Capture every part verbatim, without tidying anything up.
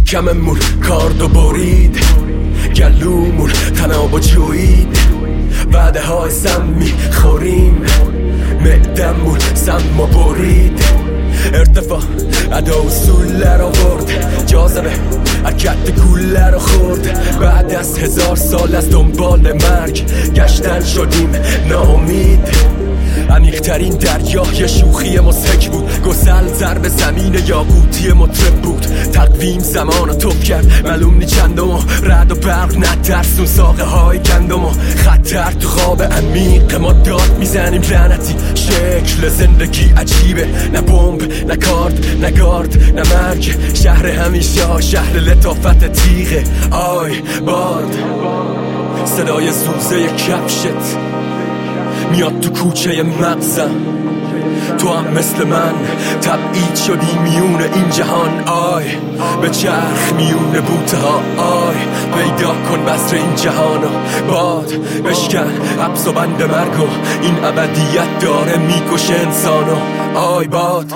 شکممون کاردو برید، گلومون تنابو جوید، بعده های سم میخوریم، معدمون سم و برید، ارتفاع ادا اصول رو برد، جاذبه حرکت کوله رو خورد، بعد از هزار سال از دنبال مرگ گشتن شدیم ناامید. عمیق‌ترین دریای شوخی مضحک بود، گسل ضرب زمین یاقوتی مطرب بود، تقویم زمان رو توف کرد معلوم نی چندم و رعد و برق نترسون ساقه های گندم و خطر تو خواب عمیق ما داد میزنیم لعنتی. شکل زندگی عجیبه، نه بمب نه کارد نه گارد نه مرگ، شهر همیشه شهر لطافت تیغه. آی باد صدای زوزه کفشت میاد تو کوچه مغزم، تو هم مثل من تبعید شدی میون این جهان. آی به چرخ میون بوته ها، آی پیدا کن بسر این جهانو. باد بشکن حبس و بند مرگو، این ابدیت داره میکشه انسانو. آی باد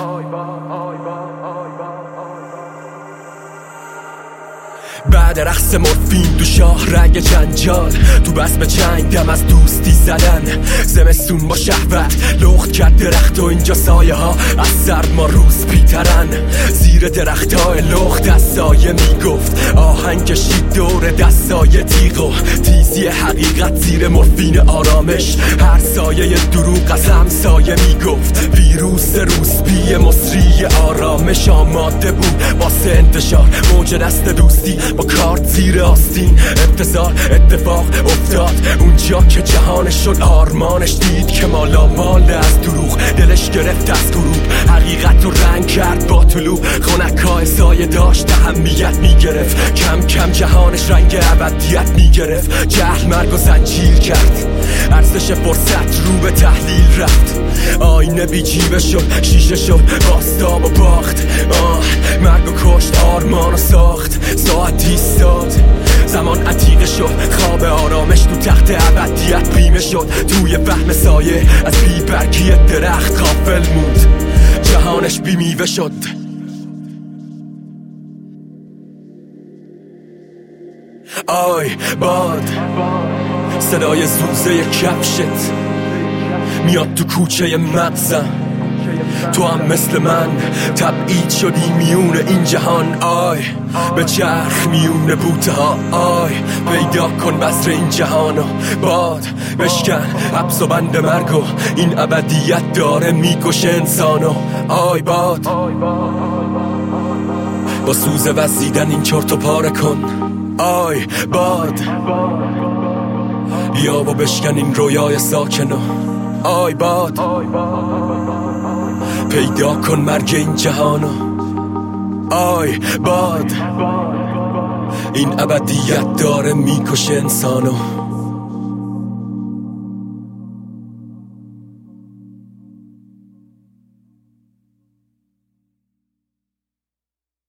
بعد رقص مورفین تو شاه رگ جنجال، تو بس به چنگ دم از دوستی زدن، زمستون با شهوت لخت کرد درخت و اینجا سایه ها از سرد ما روز پیترن. زیر درخت های لخت از سایه میگفت، آهنگ کشید دور دستای تیغ و تیزی حقیقت زیر مورفین آرامش. هر سایه دروغ از همسایه میگفت، ویروس روسبی مصری آرامش آماده بود واسه انتشار. موج دست دوستی با کارت زیر آستین، انتظار اتفاق افتاد اونجا که جهانش شد آرمانش. دید که مالا مال از دروغ، دلش گرفت از غروب، حقیقت رو رنگ کرد با طلوع. خنکای سایه داشت اهمیت میگرفت، کم کم جهانش رنگ ابدیت میگرفت. جهل مرگ و زنجیر کرد، ارزش فرصت رو به تحلیل رفت. آینه بی جیبه شد، شیشه شد باستاب و باخت. آه مرگ و کشت آرمان و ساخت، ساعت ایستاد زمان عتیقه شد، خواب آرامش تو تخت ابدیت بیمه شد. توی فهم سایه از بی برگی درخت غافل موند، جهانش بی میوه شد. آی باد صدای زوزه کفشت میاد تو کوچه مغزم، تو هم مثل من تبعید شدی میون این جهان. آی به چرخ میون بوته ها، آی پیدا کن بسر این جهانو. باد بشکن حبس و بند مرگو، این ابدیت داره میکشه انسانو. آی باد با سوزه وزیدن این چرت و پاره کن. آی باد بیا و بشکن این رویای ساکنو. آی باد پیدا کن مرگ این جهانو. آی باد این ابدیت داره میکشه انسانو.